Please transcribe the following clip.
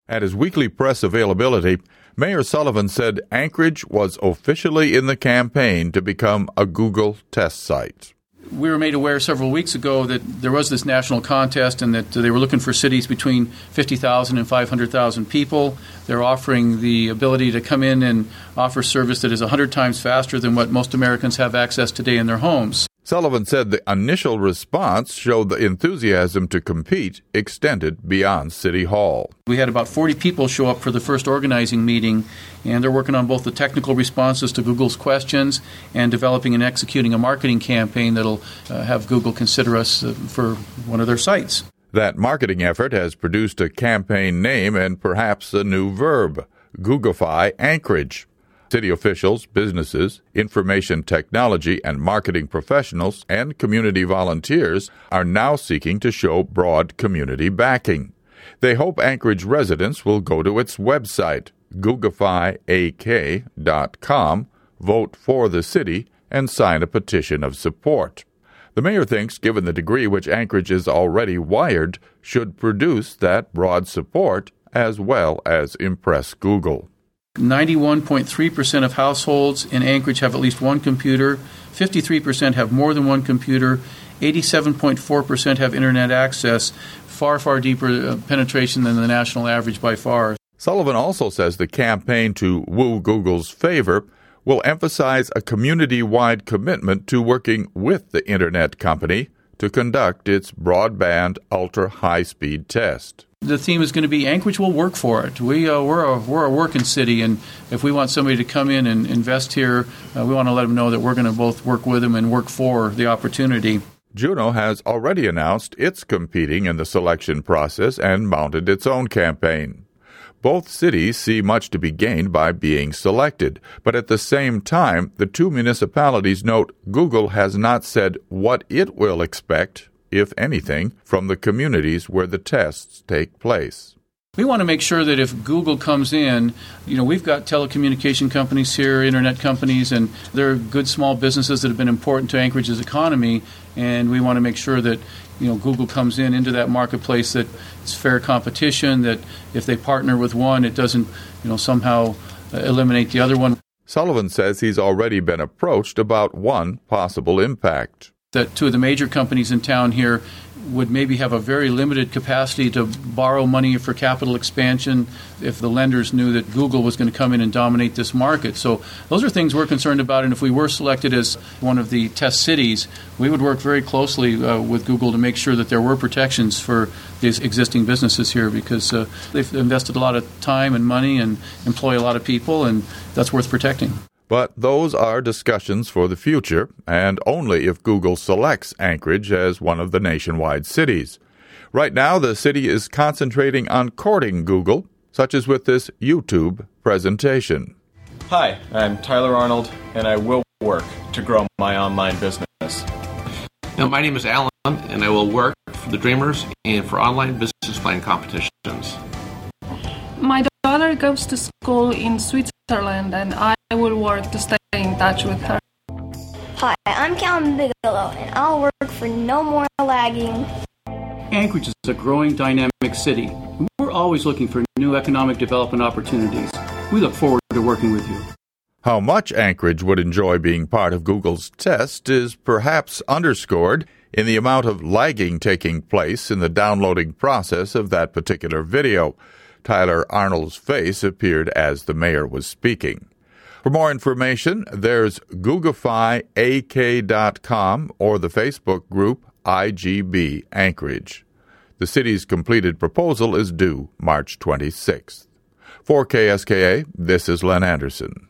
At his weekly press availability, Mayor Sullivan said Anchorage was officially in the campaign to become a Google test site. We were made aware several weeks ago that there was this national contest and that they were looking for cities between 50,000 and 500,000 people. They're offering the ability to come in and offer service that is 100 times faster than what most Americans have access today in their homes. Sullivan said the initial response showed the enthusiasm to compete extended beyond City Hall. We had about 40 people show up for the first organizing meeting, and they're working on both the technical responses to Google's questions and developing and executing a marketing campaign that'll have Google consider us for one of their sites. That marketing effort has produced a campaign name and perhaps a new verb, Googify Anchorage. City officials, businesses, information technology and marketing professionals, and community volunteers are now seeking to show broad community backing. They hope Anchorage residents will go to its website, googifyak.com, vote for the city, and sign a petition of support. The mayor thinks, given the degree which Anchorage is already wired, should produce that broad support as well as impress Google. 91.3% of households in Anchorage have at least one computer, 53% have more than one computer, 87.4% have internet access, far deeper penetration than the national average by far. Sullivan also says the campaign to woo Google's favor will emphasize a community-wide commitment to working with the internet company to conduct its broadband ultra-high-speed test. The theme is going to be Anchorage will work for it. We're a working city, and if we want somebody to come in and invest here, we want to let them know that we're going to both work with them and work for the opportunity. Juneau has already announced it's competing in the selection process and mounted its own campaign. Both cities see much to be gained by being selected, but at the same time, the two municipalities note Google has not said what it will expect, if anything, from the communities where the tests take place. We want to make sure that if Google comes in, we've got telecommunication companies here, internet companies, and they're good small businesses that have been important to Anchorage's economy, and we want to make sure that Google comes into that marketplace, that it's fair competition, that if they partner with one, it doesn't somehow eliminate the other one. Sullivan says he's already been approached about one possible impact. That two of the major companies in town here would maybe have a very limited capacity to borrow money for capital expansion if the lenders knew that Google was going to come in and dominate this market. So those are things we're concerned about, and if we were selected as one of the test cities, we would work very closely with Google to make sure that there were protections for these existing businesses here, because they've invested a lot of time and money and employ a lot of people, and that's worth protecting. But those are discussions for the future, and only if Google selects Anchorage as one of the nationwide cities. Right now, the city is concentrating on courting Google, such as with this YouTube presentation. Hi, I'm Tyler Arnold, and I will work to grow my online business. Now, my name is Alan, and I will work for the Dreamers and for online business plan competitions. My daughter goes to school in Switzerland, and I will work to stay in touch with her. Hi, I'm Calvin Bigelow, and I'll work for No More Lagging. Anchorage is a growing, dynamic city. We're always looking for new economic development opportunities. We look forward to working with you. How much Anchorage would enjoy being part of Google's test is perhaps underscored in the amount of lagging taking place in the downloading process of that particular video. Tyler Arnold's face appeared as the mayor was speaking. For more information, there's googifyak.com or the Facebook group IGB Anchorage. The city's completed proposal is due March 26th. For KSKA, this is Len Anderson.